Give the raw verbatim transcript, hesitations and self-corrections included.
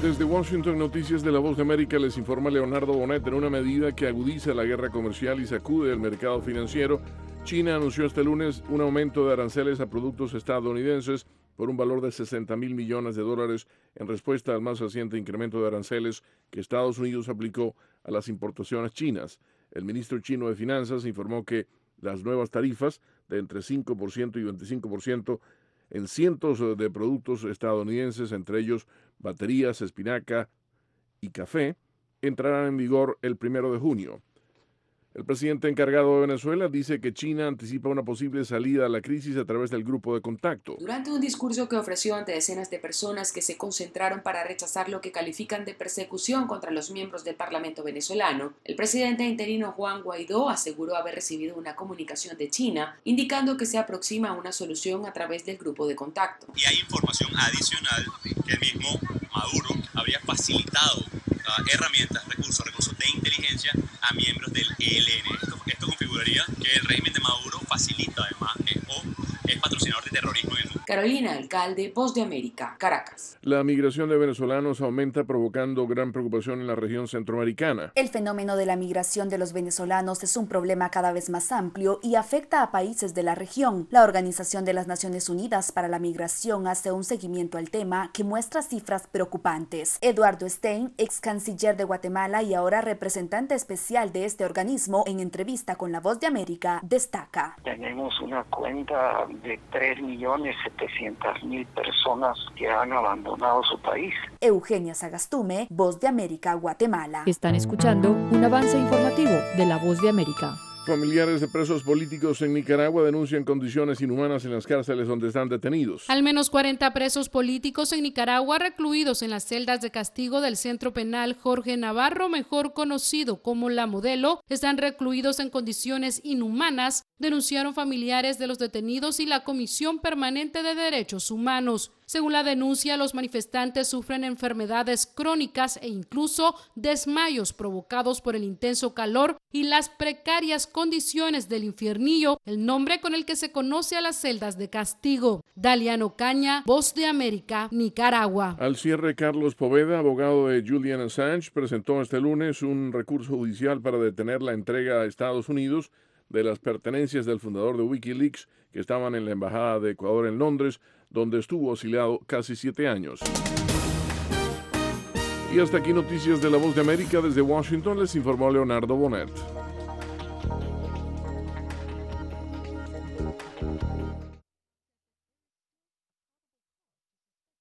Desde Washington, Noticias de la Voz de América, les informa Leonardo Bonet. En una medida que agudiza la guerra comercial y sacude el mercado financiero, China anunció este lunes un aumento de aranceles a productos estadounidenses por un valor de sesenta mil millones de dólares en respuesta al más reciente incremento de aranceles que Estados Unidos aplicó a las importaciones chinas. El ministro chino de Finanzas informó que las nuevas tarifas de entre cinco por ciento y veinticinco por ciento en cientos de productos estadounidenses, entre ellos baterías, espinaca y café, entrarán en vigor el primero de junio. El presidente encargado de Venezuela dice que China anticipa una posible salida a la crisis a través del grupo de contacto. Durante un discurso que ofreció ante decenas de personas que se concentraron para rechazar lo que califican de persecución contra los miembros del Parlamento venezolano, el presidente interino Juan Guaidó aseguró haber recibido una comunicación de China indicando que se aproxima una solución a través del grupo de contacto. Y hay información adicional que el mismo Maduro habría facilitado uh, herramientas, recursos, recursos de inteligencia a miembros del E L N. Esto, esto configuraría que el régimen de Maduro facilita además eh, o es patrocinador de terrorismo en el mundo. Carolina Alcalde, Voz de América, Caracas. La migración de venezolanos aumenta, provocando gran preocupación en la región centroamericana. El fenómeno de la migración de los venezolanos es un problema cada vez más amplio y afecta a países de la región. La Organización de las Naciones Unidas para la Migración hace un seguimiento al tema que muestra cifras preocupantes. Eduardo Stein, ex canciller de Guatemala y ahora representante especial de este organismo, en entrevista con La Voz de América, destaca: tenemos una cuenta de tres millones setecientas mil personas que han abandonado su país. Eugenia Sagastume, Voz de América, Guatemala. Están escuchando un avance informativo de La Voz de América. Familiares de presos políticos en Nicaragua denuncian condiciones inhumanas en las cárceles donde están detenidos. Al menos cuarenta presos políticos en Nicaragua, recluidos en las celdas de castigo del Centro Penal Jorge Navarro, mejor conocido como La Modelo, están recluidos en condiciones inhumanas, denunciaron familiares de los detenidos y la Comisión Permanente de Derechos Humanos. Según la denuncia, los manifestantes sufren enfermedades crónicas e incluso desmayos provocados por el intenso calor y las precarias condiciones del infiernillo, el nombre con el que se conoce a las celdas de castigo. Daliano Caña, Voz de América, Nicaragua. Al cierre, Carlos Poveda, abogado de Julian Assange, presentó este lunes un recurso judicial para detener la entrega a Estados Unidos de las pertenencias del fundador de Wikileaks que estaban en la Embajada de Ecuador en Londres, donde estuvo exiliado casi siete años. Y hasta aquí Noticias de la Voz de América. Desde Washington les informó Leonardo Bonet.